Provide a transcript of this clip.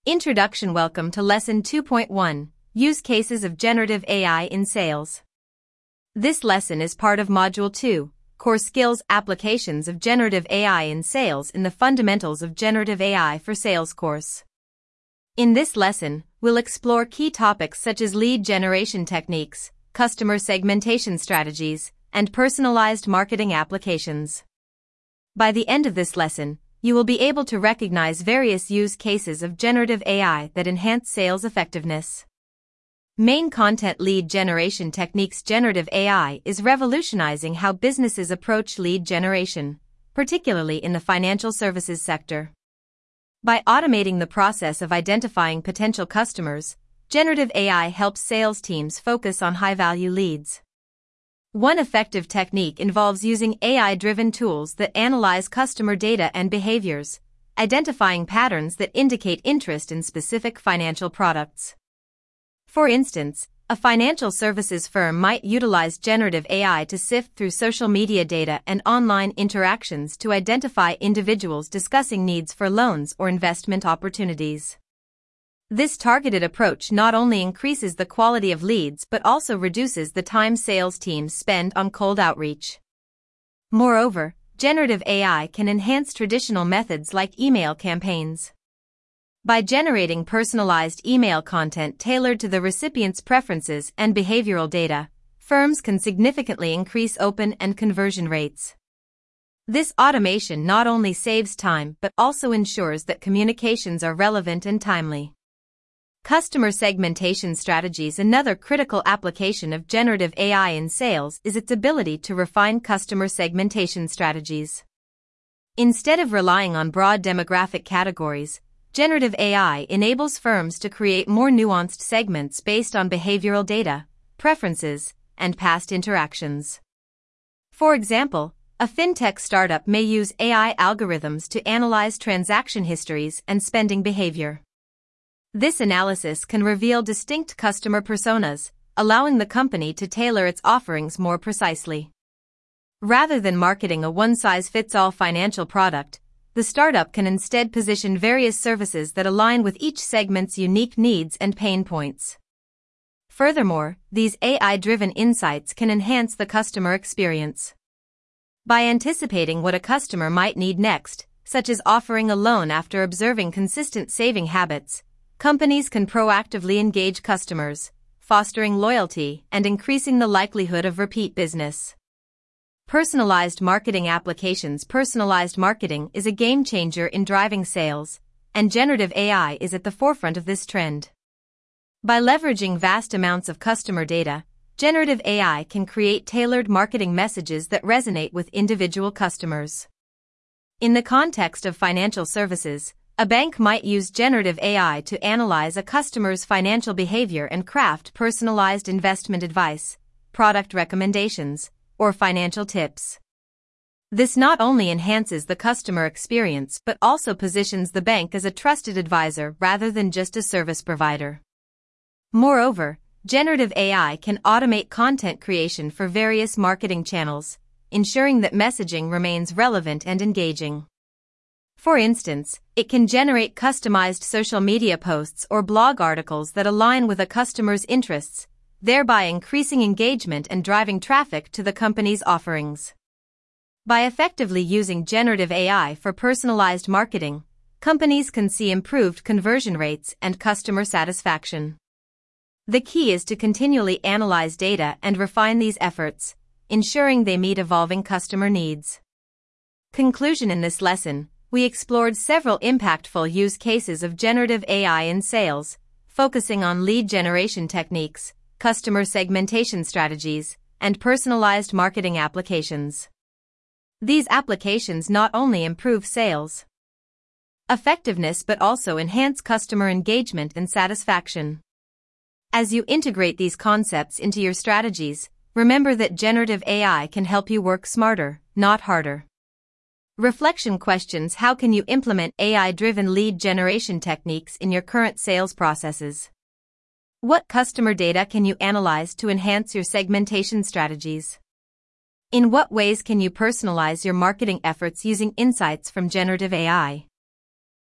Introduction. Welcome to Lesson 2.1, Use Cases of Generative AI in Sales. This lesson is part of Module 2, Core Skills Applications of Generative AI in Sales in the Fundamentals of Generative AI for Sales course. In this lesson, we'll explore key topics such as lead generation techniques, customer segmentation strategies, and personalized marketing applications. By the end of this lesson, you will be able to recognize various use cases of generative AI that enhance sales effectiveness. Main content lead generation techniques. Generative AI is revolutionizing how businesses approach lead generation, particularly in the financial services sector. By automating the process of identifying potential customers, generative AI helps sales teams focus on high-value leads. One effective technique involves using AI-driven tools that analyze customer data and behaviors, identifying patterns that indicate interest in specific financial products. For instance, a financial services firm might utilize generative AI to sift through social media data and online interactions to identify individuals discussing needs for loans or investment opportunities. This targeted approach not only increases the quality of leads but also reduces the time sales teams spend on cold outreach. Moreover, generative AI can enhance traditional methods like email campaigns. By generating personalized email content tailored to the recipient's preferences and behavioral data, firms can significantly increase open and conversion rates. This automation not only saves time but also ensures that communications are relevant and timely. Customer segmentation strategies. Another critical application of generative AI in sales is its ability to refine customer segmentation strategies. Instead of relying on broad demographic categories, generative AI enables firms to create more nuanced segments based on behavioral data, preferences, and past interactions. For example, a fintech startup may use AI algorithms to analyze transaction histories and spending behavior. This analysis can reveal distinct customer personas, allowing the company to tailor its offerings more precisely. Rather than marketing a one-size-fits-all financial product, the startup can instead position various services that align with each segment's unique needs and pain points. Furthermore, these AI-driven insights can enhance the customer experience. By anticipating what a customer might need next, such as offering a loan after observing consistent saving habits, companies can proactively engage customers, fostering loyalty and increasing the likelihood of repeat business. Personalized marketing applications. Personalized marketing is a game changer in driving sales, and generative AI is at the forefront of this trend. By leveraging vast amounts of customer data, generative AI can create tailored marketing messages that resonate with individual customers. In the context of financial services, a bank might use generative AI to analyze a customer's financial behavior and craft personalized investment advice, product recommendations, or financial tips. This not only enhances the customer experience but also positions the bank as a trusted advisor rather than just a service provider. Moreover, generative AI can automate content creation for various marketing channels, ensuring that messaging remains relevant and engaging. For instance, it can generate customized social media posts or blog articles that align with a customer's interests, thereby increasing engagement and driving traffic to the company's offerings. By effectively using generative AI for personalized marketing, companies can see improved conversion rates and customer satisfaction. The key is to continually analyze data and refine these efforts, ensuring they meet evolving customer needs. Conclusion. In this lesson, we explored several impactful use cases of generative AI in sales, focusing on lead generation techniques, customer segmentation strategies, and personalized marketing applications. These applications not only improve sales effectiveness but also enhance customer engagement and satisfaction. As you integrate these concepts into your strategies, remember that generative AI can help you work smarter, not harder. Reflection questions. How can you implement AI-driven lead generation techniques in your current sales processes? What customer data can you analyze to enhance your segmentation strategies? In what ways can you personalize your marketing efforts using insights from generative AI?